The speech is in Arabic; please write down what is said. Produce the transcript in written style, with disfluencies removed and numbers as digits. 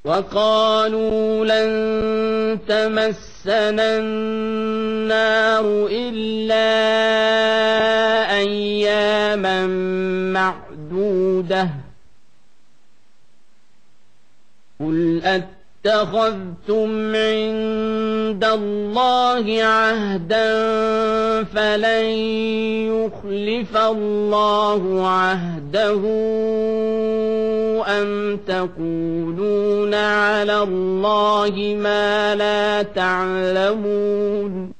وقالوا لن تمسنا النار إلا أياما معدودة قل أتخذتم عند الله عهدا فلن يخلف الله عهده أم تقولون على الله ما لا تعلمون